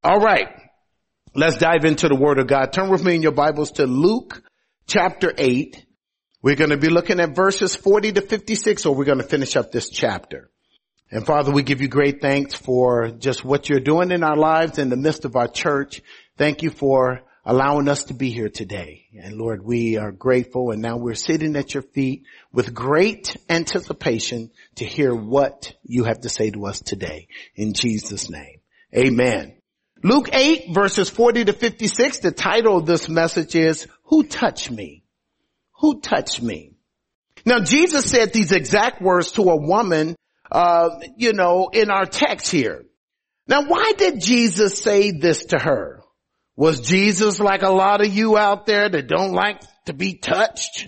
All right. Let's dive into the Word of God. Turn with me in your Bibles to Luke chapter 8. We're going to be looking at verses 40 to 56, or we're going to finish up this chapter. And Father, we give you great thanks for just what you're doing in our lives in the midst of our church. Thank you for allowing us to be here today. And Lord, we are grateful, and now we're sitting at your feet with great anticipation to hear what you have to say to us today. In Jesus' name, amen. Luke 8 verses 40 to 56, the title of this message is, Who Touched Me? Who touched me? Now Jesus said these exact words to a woman, in our text here. Now why did Jesus say this to her? Was Jesus like a lot of you out there that don't like to be touched?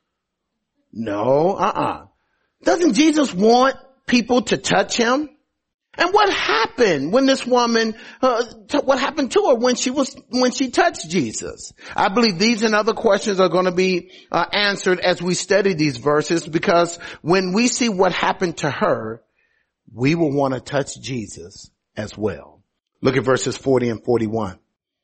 No, Doesn't Jesus want people to touch him? And what happened when this woman, what happened to her when she touched Jesus? I believe these and other questions are going to be answered as we study these verses, because when we see what happened to her, we will want to touch Jesus as well. Look at verses 40 and 41.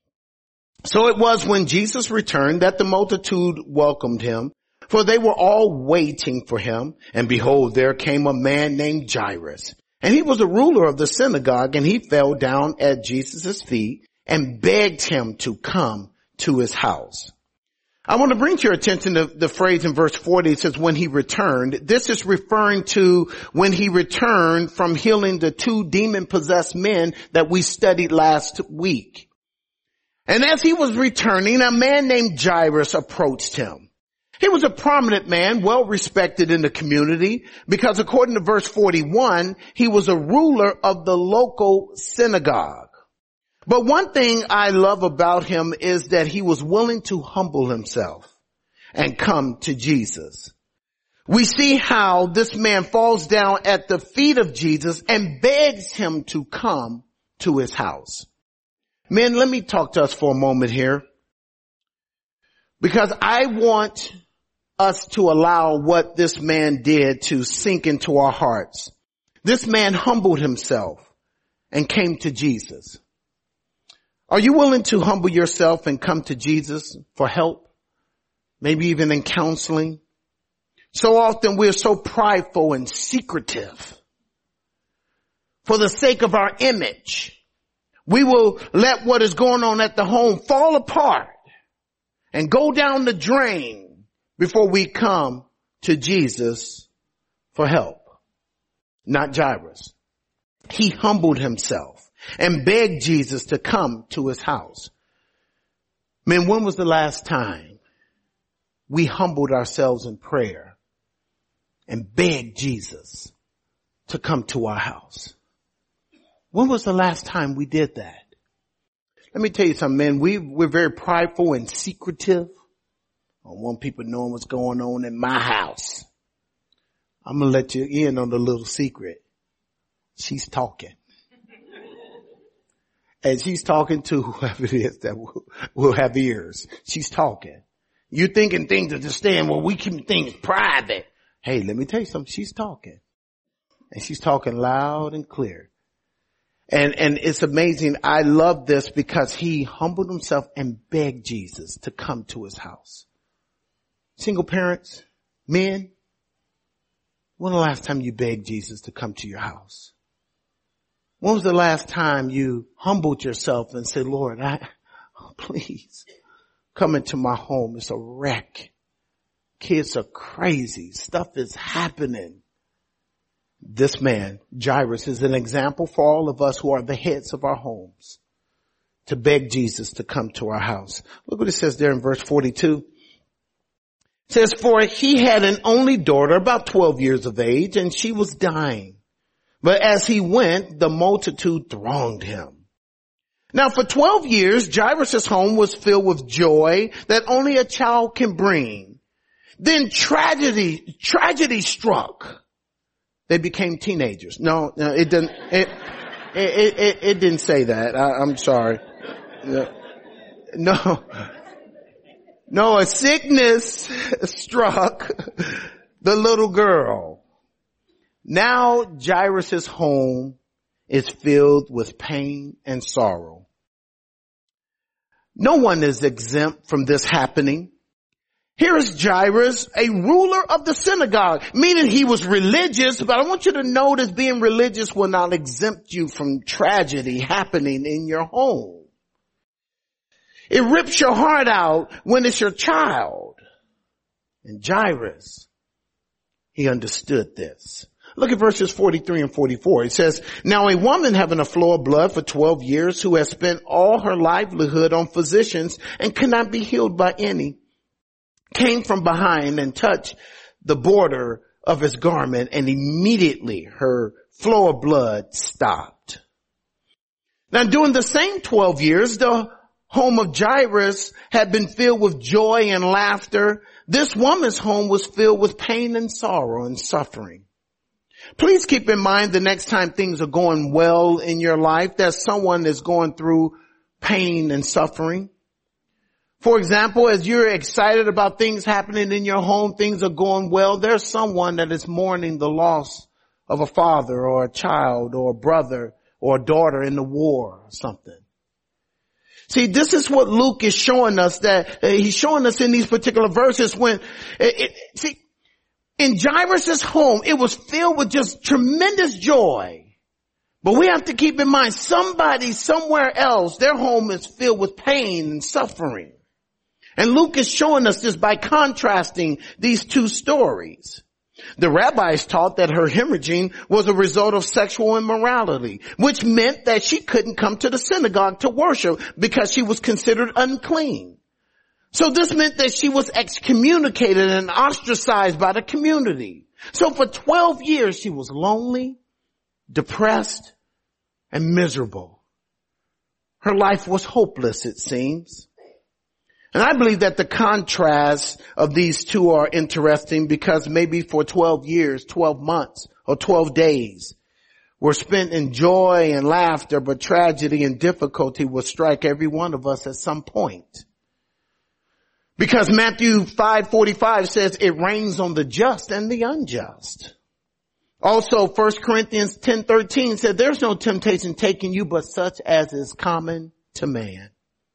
So it was when Jesus returned that the multitude welcomed him, for they were all waiting for him. And behold, there came a man named Jairus. And he was a ruler of the synagogue, and he fell down at Jesus' feet and begged him to come to his house. I want to bring to your attention the phrase in verse 40. It says, when he returned. This is referring to when he returned from healing the two demon-possessed men that we studied last week. And as he was returning, a man named Jairus approached him. He was a prominent man, well respected in the community, because according to verse 41, he was a ruler of the local synagogue. But one thing I love about him is that he was willing to humble himself and come to Jesus. We see how this man falls down at the feet of Jesus and begs him to come to his house. Men, let me talk to us for a moment here, because I want us to allow what this man did to sink into our hearts. This man humbled himself and came to Jesus. Are you willing to humble yourself and come to Jesus for help? Maybe even in counseling? So often we're so prideful and secretive. For the sake of our image, we will let what is going on at the home fall apart and go down the drain before we come to Jesus for help. Not Jairus. He humbled himself and begged Jesus to come to his house. Man, when was the last time we humbled ourselves in prayer and begged Jesus to come to our house? When was the last time we did that? Let me tell you something, man. We're very prideful and secretive. I don't want people knowing what's going on in my house. I'm going to let you in on the little secret. She's talking. And she's talking to whoever it is that will have ears. She's talking. You're thinking things are just staying, well, we keep things private. Hey, let me tell you something. She's talking. And she's talking loud and clear. And it's amazing. I love this because he humbled himself and begged Jesus to come to his house. Single parents, men, when was the last time you begged Jesus to come to your house? When was the last time you humbled yourself and said, Lord, please come into my home. It's a wreck. Kids are crazy. Stuff is happening. This man, Jairus, is an example for all of us who are the heads of our homes to beg Jesus to come to our house. Look what it says there in verse 42. It says, for he had an only daughter about 12 years of age, and she was dying. But as he went, the multitude thronged him. Now for 12 years, Jairus' home was filled with joy that only a child can bring. Then tragedy struck. They became teenagers. No, it didn't. It didn't say that. I'm sorry. No, a sickness struck the little girl. Now Jairus' home is filled with pain and sorrow. No one is exempt from this happening. Here is Jairus, a ruler of the synagogue, meaning he was religious, but I want you to notice being religious will not exempt you from tragedy happening in your home. It rips your heart out when it's your child. And Jairus, he understood this. Look at verses 43 and 44. It says, now a woman having a flow of blood for 12 years who has spent all her livelihood on physicians and could not be healed by any, came from behind and touched the border of his garment, and immediately her flow of blood stopped. Now during the same 12 years, the home of Jairus had been filled with joy and laughter. This woman's home was filled with pain and sorrow and suffering. Please keep in mind the next time things are going well in your life that someone is going through pain and suffering. For example, as you're excited about things happening in your home, things are going well, there's someone that is mourning the loss of a father or a child or a brother or a daughter in the war or something. See, this is what Luke is showing us, that he's showing us in these particular verses when, in Jairus' home, it was filled with just tremendous joy. But we have to keep in mind, somebody somewhere else, their home is filled with pain and suffering. And Luke is showing us this by contrasting these two stories. The rabbis taught that her hemorrhaging was a result of sexual immorality, which meant that she couldn't come to the synagogue to worship because she was considered unclean. So this meant that she was excommunicated and ostracized by the community. So for 12 years she was lonely, depressed, and miserable. Her life was hopeless, it seems. And I believe that the contrast of these two are interesting because maybe for 12 years, 12 months, or 12 days were spent in joy and laughter, but tragedy and difficulty will strike every one of us at some point. Because Matthew 5:45 says it rains on the just and the unjust. Also, 1 Corinthians 10:13 said there's no temptation taking you but such as is common to man.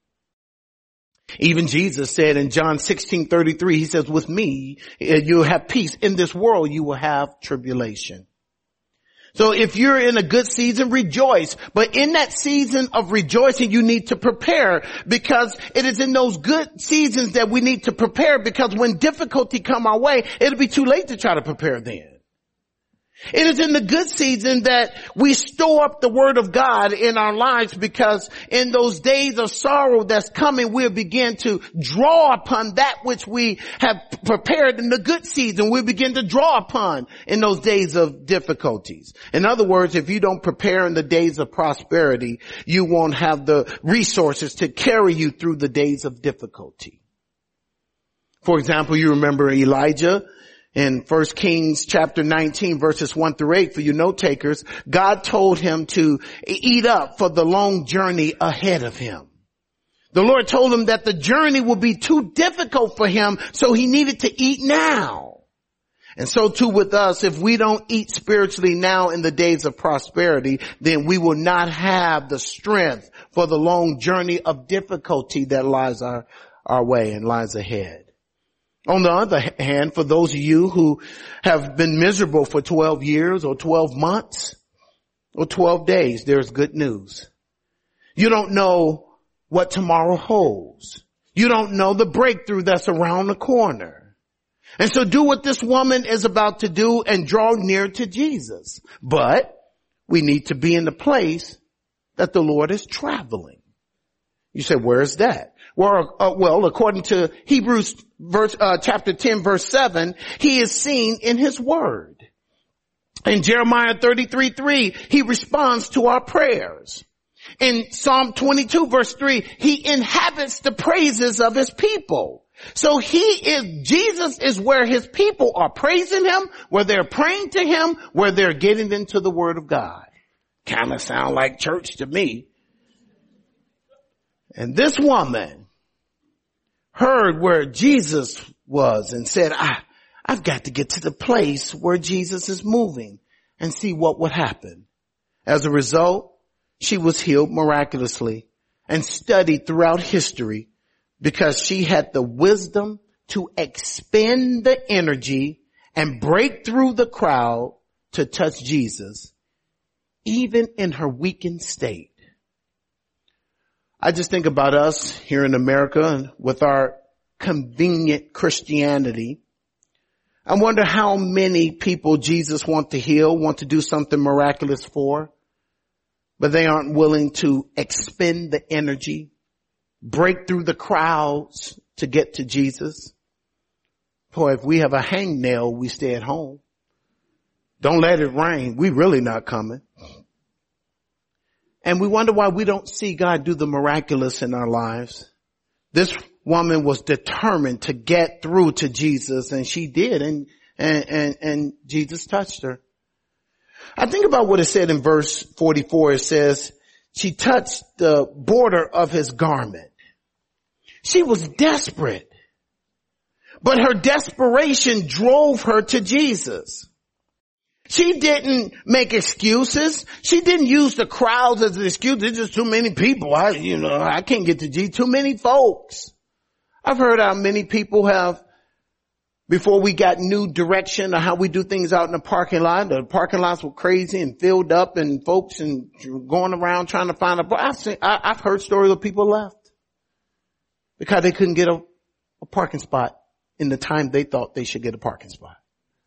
Even Jesus said in John 16:33, he says, with me, you'll have peace. In this world, you will have tribulation. So if you're in a good season, rejoice. But in that season of rejoicing, you need to prepare, because it is in those good seasons that we need to prepare, because when difficulty come our way, it'll be too late to try to prepare then. It is in the good season that we store up the word of God in our lives, because in those days of sorrow that's coming, we'll begin to draw upon that which we have prepared in the good season. We'll begin to draw upon in those days of difficulties. In other words, if you don't prepare in the days of prosperity, you won't have the resources to carry you through the days of difficulty. For example, you remember Elijah. In 1 Kings chapter 19 verses 1 through 8, for you note takers, God told him to eat up for the long journey ahead of him. The Lord told him that the journey would be too difficult for him, so he needed to eat now. And so too with us, if we don't eat spiritually now in the days of prosperity, then we will not have the strength for the long journey of difficulty that lies our way and lies ahead. On the other hand, for those of you who have been miserable for 12 years or 12 months or 12 days, there's good news. You don't know what tomorrow holds. You don't know the breakthrough that's around the corner. And so do what this woman is about to do and draw near to Jesus. But we need to be in the place that the Lord is traveling. You say, where is that? Well, according to Hebrews chapter 10 verse 7, he is seen in his word. In Jeremiah 33:3, he responds to our prayers. In Psalm 22 verse 3, he inhabits the praises of his people. So Jesus is where his people are praising him, where they're praying to him, where they're getting into the word of God. Kind of sound like church to me. And this woman heard where Jesus was and said, I've got to get to the place where Jesus is moving and see what would happen. As a result, she was healed miraculously and studied throughout history because she had the wisdom to expend the energy and break through the crowd to touch Jesus, even in her weakened state. I just think about us here in America and with our convenient Christianity. I wonder how many people Jesus wants to heal, want to do something miraculous for, but they aren't willing to expend the energy, break through the crowds to get to Jesus. Boy, if we have a hangnail, we stay at home. Don't let it rain. We really not coming. And we wonder why we don't see God do the miraculous in our lives. This woman was determined to get through to Jesus, and she did, and Jesus touched her. I think about what it said in verse 44. It says, she touched the border of his garment. She was desperate, but her desperation drove her to Jesus. She didn't make excuses. She didn't use the crowds as an excuse. There's just too many people. I can't get to Jesus. Too many folks. I've heard how many people have, before we got new direction of how we do things out in the parking lots were crazy and filled up and folks and going around trying to find I've heard stories of people left because they couldn't get a parking spot in the time they thought they should get a parking spot.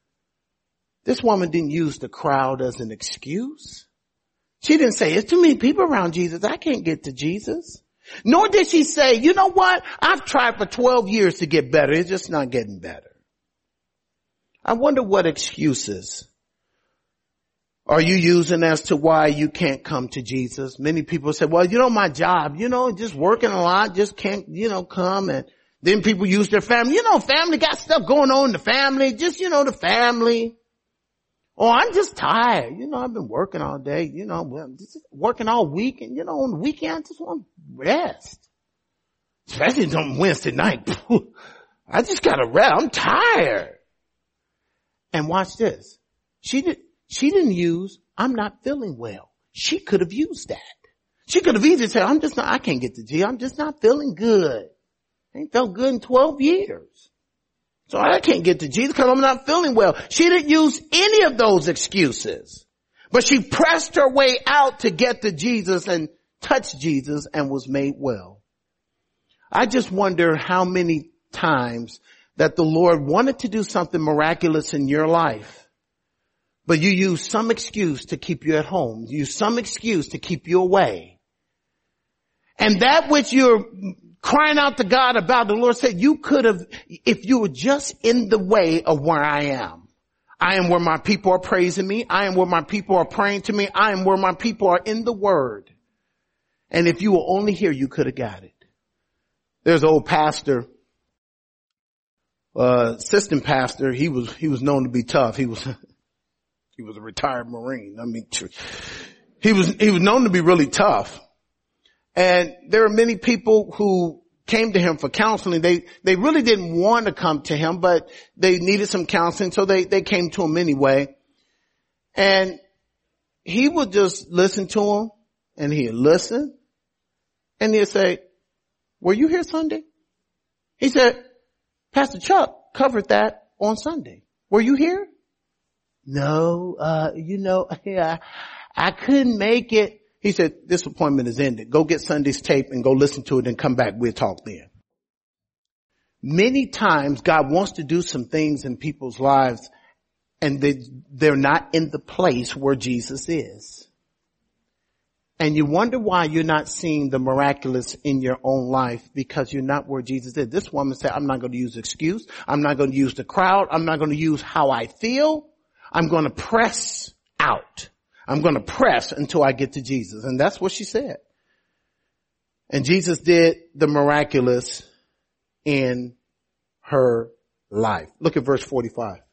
This woman didn't use the crowd as an excuse. She didn't say, it's too many people around Jesus. I can't get to Jesus. Nor did she say, you know what? I've tried for 12 years to get better. It's just not getting better. I wonder what excuses are you using as to why you can't come to Jesus? Many people say, well, my job, just working a lot, just can't, come. And then people use their family. Family got stuff going on in the family. Just, the family. Oh, I'm just tired. I've been working all day, just working all week. And, on the weekend, I just want to rest. Especially on Wednesday night. I just got to rest. I'm tired. And watch this. She didn't use, I'm not feeling well. She could have used that. She could have easily said, I can't get to Jesus. I'm just not feeling good. I ain't felt good in 12 years. So I can't get to Jesus because I'm not feeling well. She didn't use any of those excuses. But she pressed her way out to get to Jesus and touched Jesus and was made well. I just wonder how many times that the Lord wanted to do something miraculous in your life, but you use some excuse to keep you at home. You use some excuse to keep you away. And that which you're crying out to God about, the Lord said you could have, if you were just in the way of where I am. I am where my people are praising me. I am where my people are praying to me. I am where my people are in the Word. And if you were only here, you could have got it. There's an old pastor, assistant pastor. He was known to be tough. He was a retired Marine. He was known to be really tough. And there are many people who came to him for counseling. They really didn't want to come to him, but they needed some counseling, so they came to him anyway. And he would just listen to them, and he'd listen, and he'd say, were you here Sunday? He said, Pastor Chuck covered that on Sunday. Were you here? No, I couldn't make it. He said, this appointment is ended. Go get Sunday's tape and go listen to it and come back. We'll talk then. Many times God wants to do some things in people's lives and they're not in the place where Jesus is. And you wonder why you're not seeing the miraculous in your own life because you're not where Jesus is. This woman said, I'm not going to use excuse. I'm not going to use the crowd. I'm not going to use how I feel. I'm going to press out. I'm going to press until I get to Jesus. And that's what she said. And Jesus did the miraculous in her life. Look at verse 45. It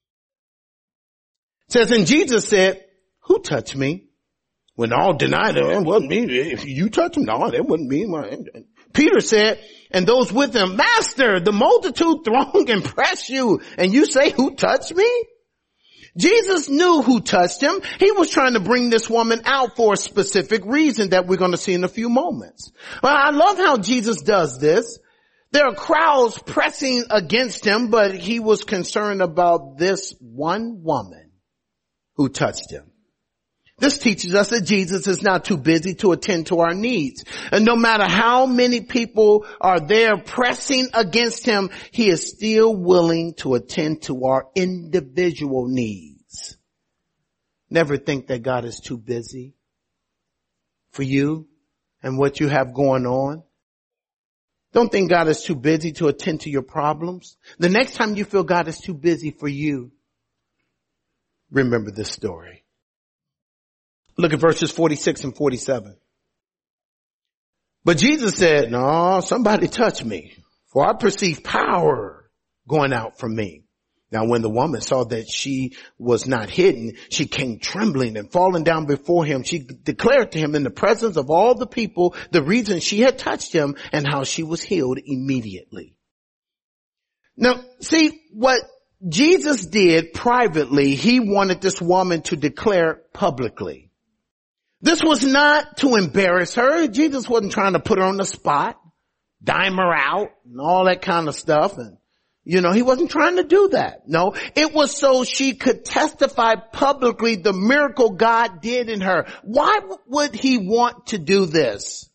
says, and Jesus said, who touched me? When all denied it, it wasn't me. If you touched him, no, that wasn't me. Peter said, and those with him, Master, the multitude throng and press you. And you say, who touched me? Jesus knew who touched him. He was trying to bring this woman out for a specific reason that we're going to see in a few moments. Well, I love how Jesus does this. There are crowds pressing against him, but he was concerned about this one woman who touched him. This teaches us that Jesus is not too busy to attend to our needs. And no matter how many people are there pressing against him, he is still willing to attend to our individual needs. Never think that God is too busy for you and what you have going on. Don't think God is too busy to attend to your problems. The next time you feel God is too busy for you, remember this story. Look at verses 46 and 47. But Jesus said, no, somebody touched me, for I perceive power going out from me. Now when the woman saw that she was not hidden, she came trembling and falling down before him. She declared to him in the presence of all the people the reason she had touched him and how she was healed immediately. Now see what Jesus did privately, he wanted this woman to declare publicly. This was not to embarrass her. Jesus wasn't trying to put her on the spot, dime her out and all that kind of stuff. And, he wasn't trying to do that. No, it was so she could testify publicly the miracle God did in her. Why would he want to do this?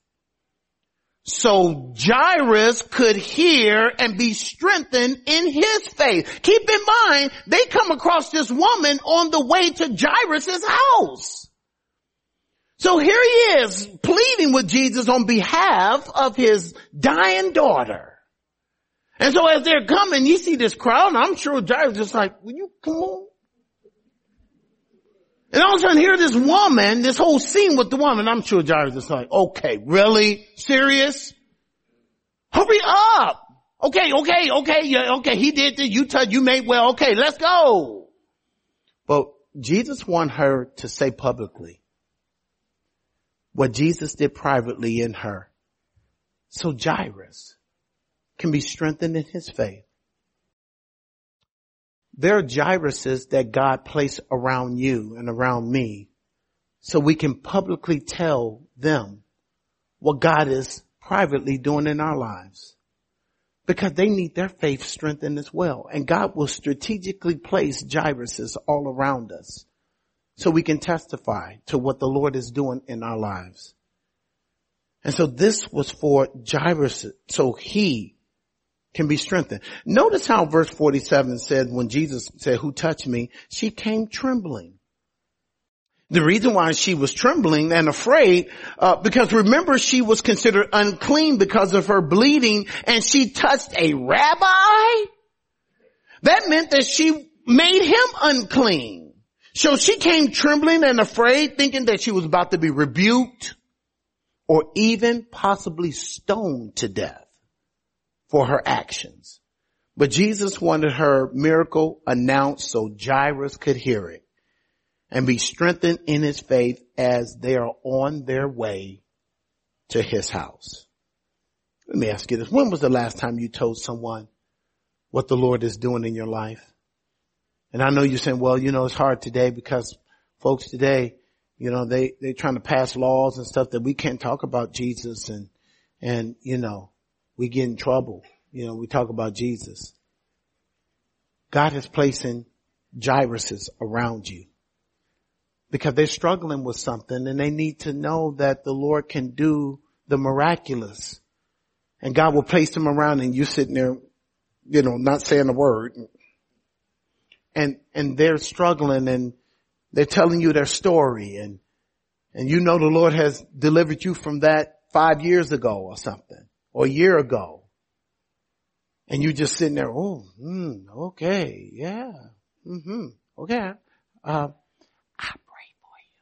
So Jairus could hear and be strengthened in his faith. Keep in mind, they come across this woman on the way to Jairus' house. So here he is pleading with Jesus on behalf of his dying daughter. And so as they're coming, you see this crowd, and I'm sure Jairus is like, will you come on? And all of a sudden here this woman, this whole scene with the woman, I'm sure Jairus is like, okay, really? Serious? Hurry up. Okay, yeah, okay, he did this, you made well, okay, let's go. But Jesus wanted her to say publicly what Jesus did privately in her, so Jairus can be strengthened in his faith. There are Jairuses that God placed around you and around me so we can publicly tell them what God is privately doing in our lives, because they need their faith strengthened as well. And God will strategically place Jairuses all around us so we can testify to what the Lord is doing in our lives. And so this was for Jairus, so he can be strengthened. Notice how verse 47 said, when Jesus said, who touched me? She came trembling. The reason why she was trembling and afraid, because remember, she was considered unclean because of her bleeding, and she touched a rabbi. That meant that she made him unclean. So she came trembling and afraid, thinking that she was about to be rebuked or even possibly stoned to death for her actions. But Jesus wanted her miracle announced so Jairus could hear it and be strengthened in his faith as they are on their way to his house. Let me ask you this. When was the last time you told someone what the Lord is doing in your life? And I know you're saying, well, it's hard today because folks today, they're trying to pass laws and stuff that we can't talk about Jesus and we get in trouble. We talk about Jesus. God is placing Jairuses around you because they're struggling with something and they need to know that the Lord can do the miraculous. And God will place them around and you sitting there, not saying a word. And they're struggling and they're telling you their story and the Lord has delivered you from that 5 years ago or something or a year ago. And you just sitting there, okay, yeah, okay. I pray for you.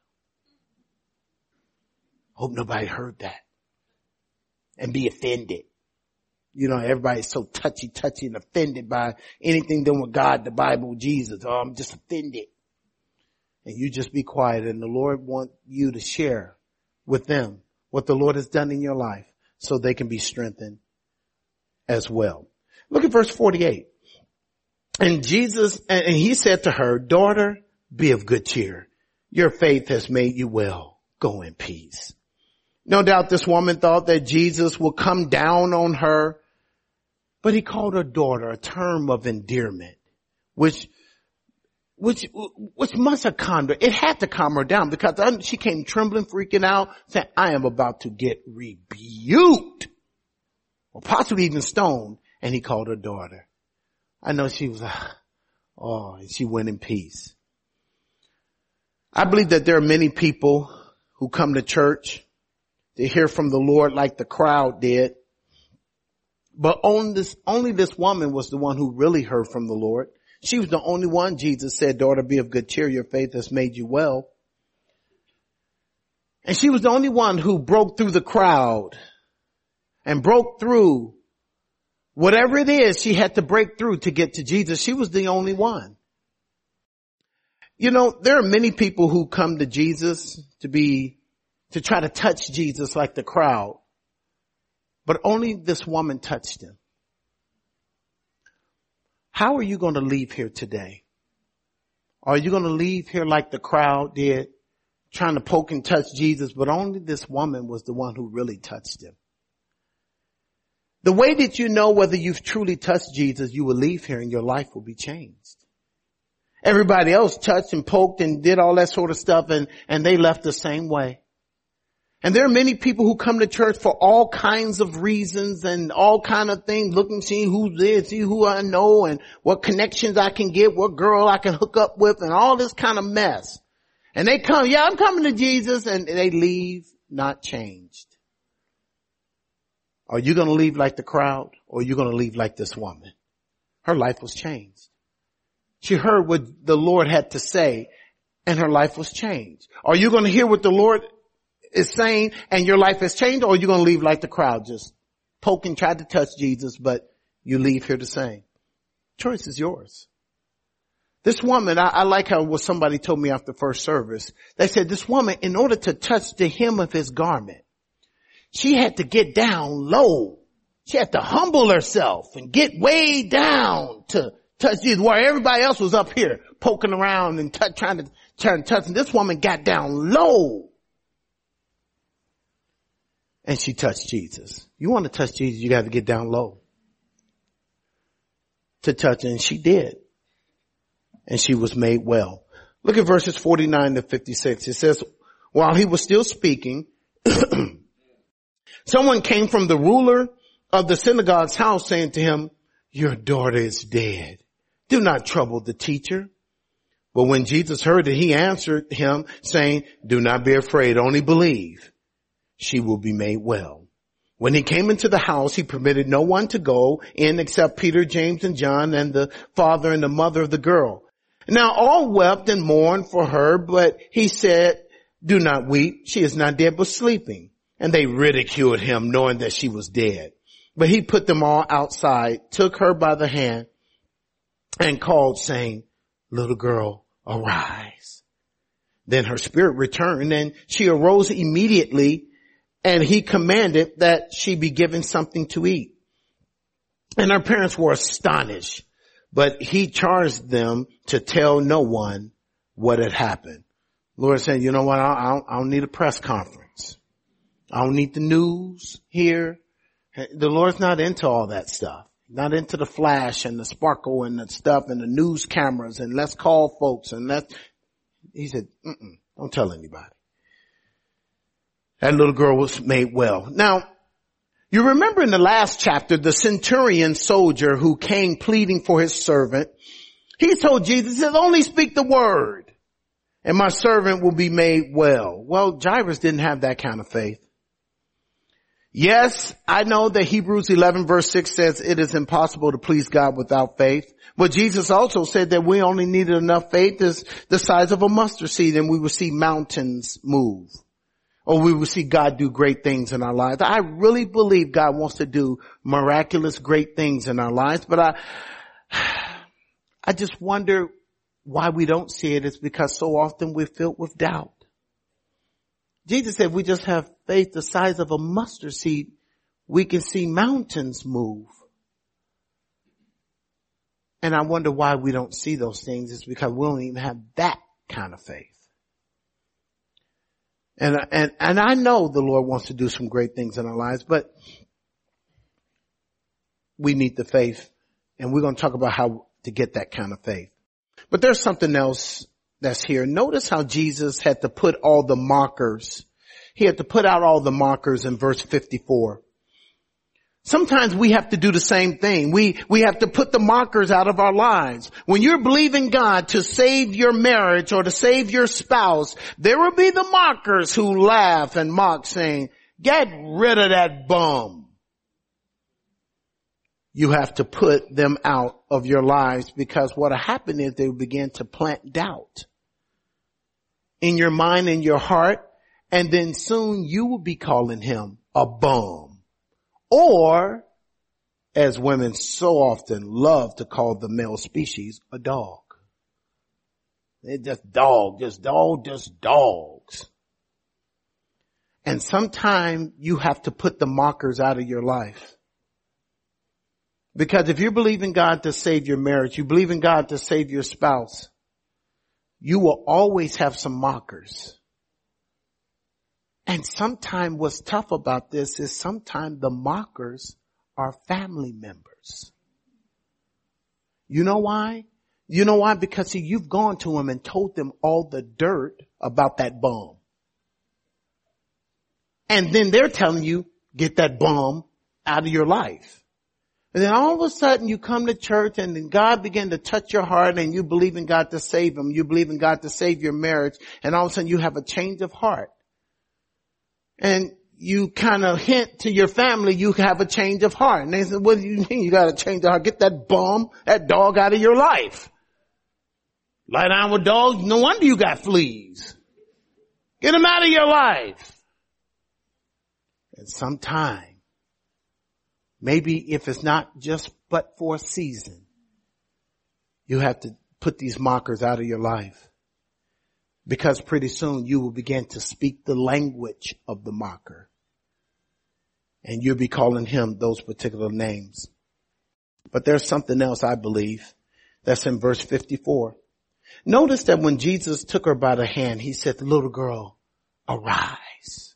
Hope nobody heard that and be offended. Everybody's so touchy and offended by anything done with God, the Bible, Jesus. Oh, I'm just offended. And you just be quiet, and the Lord wants you to share with them what the Lord has done in your life so they can be strengthened as well. Look at verse 48. And he said to her, daughter, be of good cheer. Your faith has made you well. Go in peace. No doubt this woman thought that Jesus would come down on her, but he called her daughter, a term of endearment, which must have calmed her. It had to calm her down because she came trembling, freaking out, saying, I am about to get rebuked or possibly even stoned. And he called her daughter. I know she was and she went in peace. I believe that there are many people who come to church to hear from the Lord like the crowd did. But only this woman was the one who really heard from the Lord. She was the only one. Jesus said, daughter, be of good cheer. Your faith has made you well. And she was the only one who broke through the crowd and broke through whatever it is she had to break through to get to Jesus. She was the only one. You know, there are many people who come to Jesus to try to touch Jesus like the crowd, but only this woman touched him. How are you going to leave here today? Are you going to leave here like the crowd did, trying to poke and touch Jesus, but only this woman was the one who really touched him? The way that you know whether you've truly touched Jesus, you will leave here and your life will be changed. Everybody else touched and poked and did all that sort of stuff and they left the same way. And there are many people who come to church for all kinds of reasons and all kind of things, looking, seeing who's there, see who I know and what connections I can get, what girl I can hook up with and all this kind of mess. And they come, yeah, I'm coming to Jesus, and they leave not changed. Are you going to leave like the crowd, or are you going to leave like this woman? Her life was changed. She heard what the Lord had to say and her life was changed. Are you going to hear what the Lord is saying and your life has changed, or are you going to leave like the crowd, just poking, tried to touch Jesus, but you leave here the same? Choice is yours. This woman, I like how what somebody told me after first service. They said this woman, in order to touch the hem of his garment, she had to get down low. She had to humble herself and get way down to touch Jesus, while everybody else was up here poking around and trying to touch. And this woman got down low. And she touched Jesus. You want to touch Jesus, you got to get down low to touch. And she did. And she was made well. Look at verses 49 to 56. It says, while he was still speaking, someone came from the ruler of the synagogue's house saying to him, your daughter is dead. Do not trouble the teacher. But when Jesus heard it, he answered him saying, do not be afraid, only believe. She will be made well. When he came into the house, he permitted no one to go in except Peter, James, and John, and the father and the mother of the girl. Now all wept and mourned for her, but he said, do not weep. She is not dead, but sleeping. And they ridiculed him, knowing that she was dead. But he put them all outside, took her by the hand, and called, saying, little girl, arise. Then her spirit returned, and she arose immediately, and he commanded that she be given something to eat. And her parents were astonished, but he charged them to tell no one what had happened. Lord said, you know what? I don't need a press conference. I don't need the news here. The Lord's not into all that stuff. Not into the flash and the sparkle and the stuff and the news cameras and let's call folks and he said, don't tell anybody. That little girl was made well. Now, you remember in the last chapter, the centurion soldier who came pleading for his servant, he told Jesus, he says, only speak the word and my servant will be made well. Well, Jairus didn't have that kind of faith. Yes, I know that Hebrews 11 verse 6 says it is impossible to please God without faith. But Jesus also said that we only needed enough faith as the size of a mustard seed and we would see mountains move. Or we will see God do great things in our lives. I really believe God wants to do miraculous, great things in our lives. But I just wonder why we don't see it. It's because so often we're filled with doubt. Jesus said we just have faith the size of a mustard seed. We can see mountains move. And I wonder why we don't see those things. It's because we don't even have that kind of faith. And I know the Lord wants to do some great things in our lives, but we need the faith, and we're going to talk about how to get that kind of faith. But there's something else that's here. Notice how Jesus had to put all the markers. He had to put out all the markers in verse 54. Sometimes we have to do the same thing. We have to put the markers out of our lives. When you're believing God to save your marriage or to save your spouse, there will be the mockers who laugh and mock, saying, "Get rid of that bum." You have to put them out of your lives, because what will happen is they will begin to plant doubt in your mind and your heart, and then soon you will be calling him a bum. Or, as women so often love to call the male species, a dog. They're just dogs. And sometimes you have to put the mockers out of your life. Because if you believe in God to save your marriage, you believe in God to save your spouse, you will always have some mockers. And sometimes what's tough about this is sometimes the mockers are family members. You know why? You know why? Because see, you've gone to them and told them all the dirt about that bum. And then they're telling you, get that bum out of your life. And then all of a sudden you come to church and then God began to touch your heart and you believe in God to save them. You believe in God to save your marriage. And all of a sudden you have a change of heart. And you kind of hint to your family you have a change of heart. And they said, what do you mean you got a change of heart? Get that bum, that dog out of your life. Lie down with dogs. No wonder you got fleas. Get them out of your life. And sometime, maybe if it's not just but for a season, you have to put these mockers out of your life. Because pretty soon you will begin to speak the language of the mocker. And you'll be calling him those particular names. But there's something else, I believe, that's in verse 54. Notice that when Jesus took her by the hand, he said, "Little girl, arise."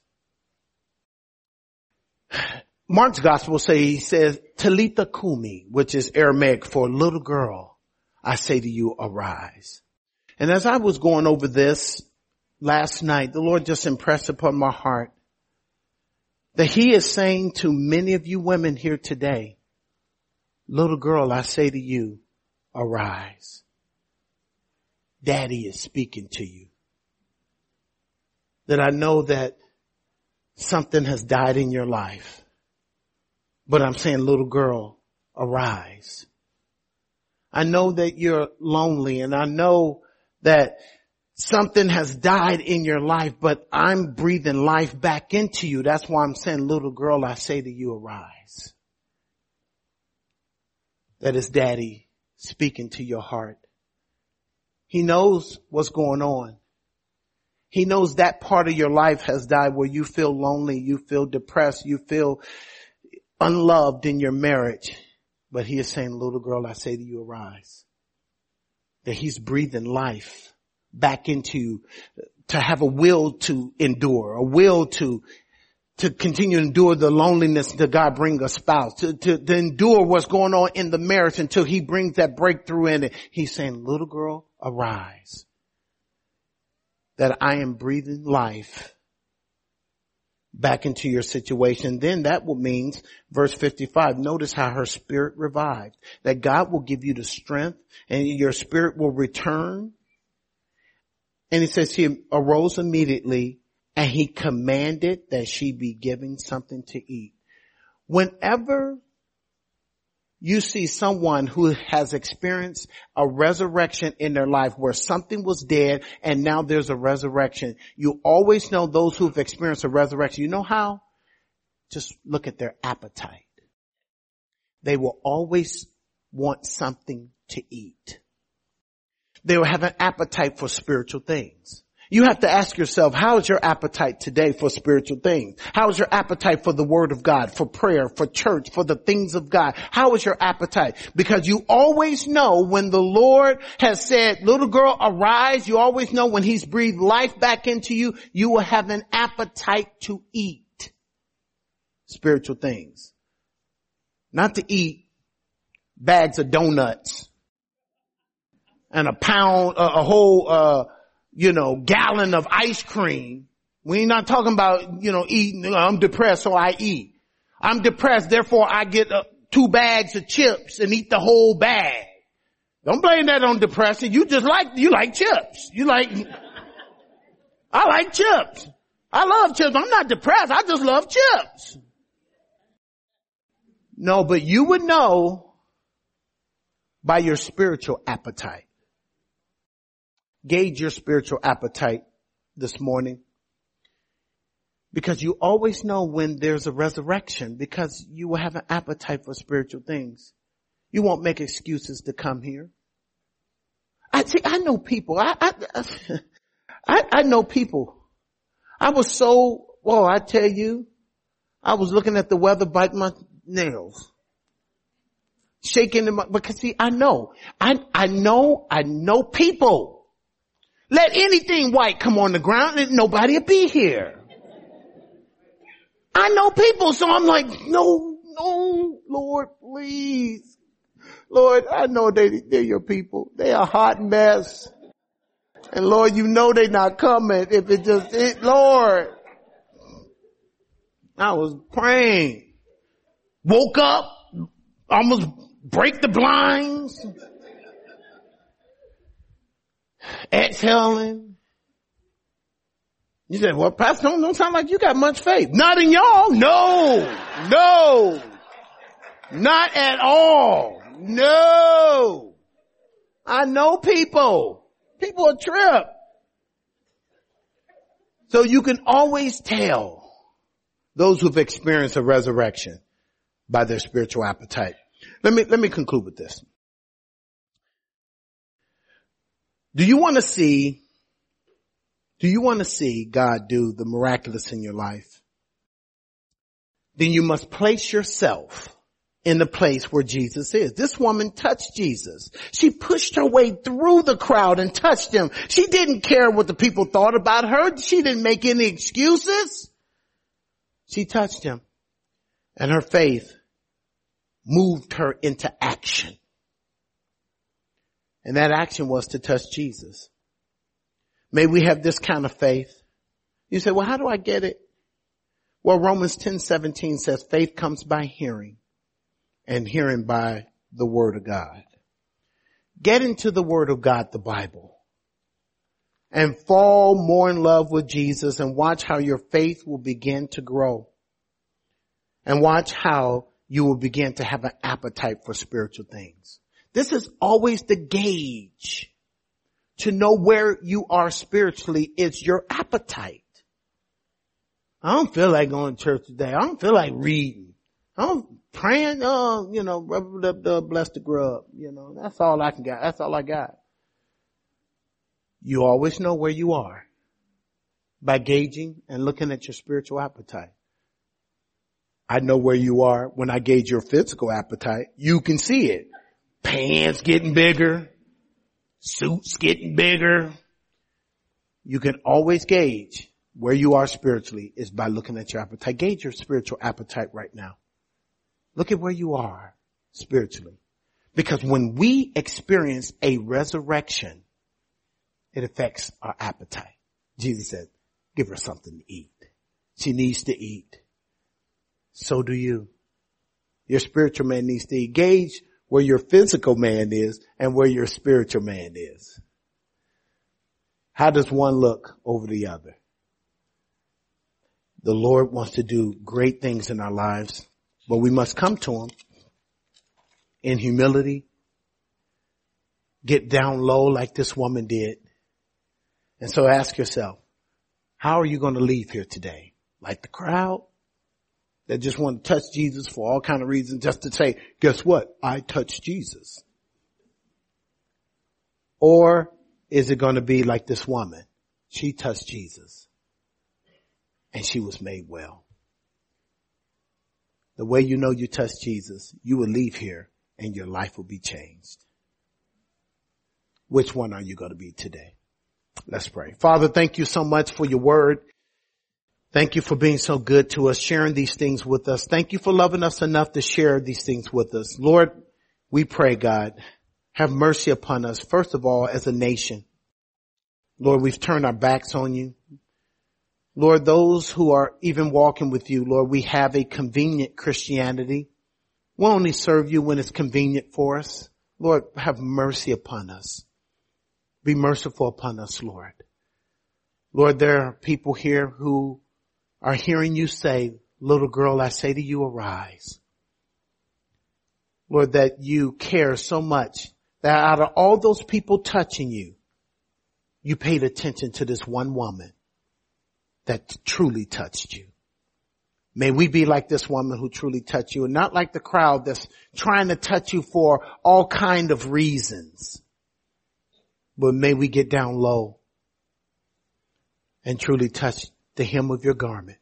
Mark's gospel he says, "Talitha kumi," which is Aramaic for little girl, I say to you, arise. And as I was going over this last night, the Lord just impressed upon my heart that he is saying to many of you women here today, little girl, I say to you, arise. Daddy is speaking to you. That I know that something has died in your life. But I'm saying, little girl, arise. I know that you're lonely, and I know that something has died in your life, but I'm breathing life back into you. That's why I'm saying, little girl, I say to you, arise. That is Daddy speaking to your heart. He knows what's going on. He knows that part of your life has died where you feel lonely, you feel depressed, you feel unloved in your marriage. But he is saying, little girl, I say to you, arise. That he's breathing life back into you, to have a will to endure, a will to continue to endure the loneliness until God bring a spouse, to endure what's going on in the marriage until he brings that breakthrough in it. He's saying, little girl, arise. That I am breathing life back into your situation. Then that will mean, verse 55, notice how her spirit revived. That God will give you the strength and your spirit will return. And he says he arose immediately and he commanded that she be given something to eat. Whenever you see someone who has experienced a resurrection in their life where something was dead and now there's a resurrection, you always know those who've experienced a resurrection. You know how? Just look at their appetite. They will always want something to eat. They will have an appetite for spiritual things. You have to ask yourself, how is your appetite today for spiritual things? How is your appetite for the word of God, for prayer, for church, for the things of God? How is your appetite? Because you always know when the Lord has said, little girl, arise. You always know when he's breathed life back into you, you will have an appetite to eat spiritual things. Not to eat bags of donuts and a whole gallon of ice cream. We're not talking about, eating. I'm depressed, so I eat. I'm depressed, therefore I get 2 bags of chips and eat the whole bag. Don't blame that on depression. You like chips. I like chips. I love chips. I'm not depressed. I just love chips. No, but you would know by your spiritual appetite. Gauge your spiritual appetite this morning, because you always know when there's a resurrection, because you will have an appetite for spiritual things. You won't make excuses to come here. I know people. I know people. I tell you, I was looking at the weather, biting my nails, shaking them up, because see, I know people. Let anything white come on the ground and nobody will be here. I know people, so I'm like, no, Lord, please. Lord, I know they're your people. They are a hot mess. And Lord, you know they're not coming. Lord. I was praying. Woke up, almost break the blinds. Exhaling. You said, well, Pastor, don't sound like you got much faith. Not in y'all. No. Not at all. No. I know people. People are trip. So you can always tell those who've experienced a resurrection by their spiritual appetite. Let me conclude with this. Do you want to see God do the miraculous in your life? Then you must place yourself in the place where Jesus is. This woman touched Jesus. She pushed her way through the crowd and touched him. She didn't care what the people thought about her. She didn't make any excuses. She touched him, and her faith moved her into action. And that action was to touch Jesus. May we have this kind of faith. You say, well, how do I get it? Well, Romans 10:17 says faith comes by hearing, and hearing by the word of God. Get into the word of God, the Bible, and fall more in love with Jesus, and watch how your faith will begin to grow. And watch how you will begin to have an appetite for spiritual things. This is always the gauge to know where you are spiritually. It's your appetite. I don't feel like going to church today. I don't feel like reading. I'm praying, bless the grub. That's all I can get. That's all I got. You always know where you are by gauging and looking at your spiritual appetite. I know where you are when I gauge your physical appetite. You can see it. Pants getting bigger, suits getting bigger. You can always gauge where you are spiritually is by looking at your appetite. Gauge your spiritual appetite right now. Look at where you are spiritually. Because when we experience a resurrection, it affects our appetite. Jesus said, give her something to eat. She needs to eat. So do you. Your spiritual man needs to eat. Gauge where your physical man is and where your spiritual man is. How does one look over the other? The Lord wants to do great things in our lives, but we must come to him in humility, get down low like this woman did. And so ask yourself, how are you going to leave here today? Like the crowd that just want to touch Jesus for all kind of reasons, just to say, guess what? I touched Jesus. Or is it going to be like this woman? She touched Jesus and she was made well. The way you know you touched Jesus, you will leave here and your life will be changed. Which one are you going to be today? Let's pray. Father, thank you so much for your word. Thank you for being so good to us, sharing these things with us. Thank you for loving us enough to share these things with us. Lord, we pray, God, have mercy upon us, first of all, as a nation. Lord, we've turned our backs on you. Lord, those who are even walking with you, Lord, we have a convenient Christianity. We'll only serve you when it's convenient for us. Lord, have mercy upon us. Be merciful upon us, Lord. Lord, there are people here who are hearing you say, little girl, I say to you, arise. Lord, that you care so much that out of all those people touching you, you paid attention to this one woman that truly touched you. May we be like this woman who truly touched you and not like the crowd that's trying to touch you for all kind of reasons. But may we get down low and truly touch the hem of your garment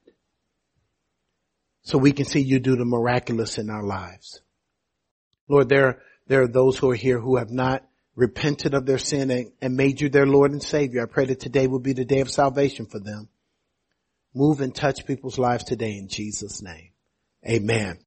so we can see you do the miraculous in our lives. Lord, there are those who are here who have not repented of their sin and made you their Lord and Savior. I pray that today will be the day of salvation for them. Move and touch people's lives today in Jesus' name. Amen.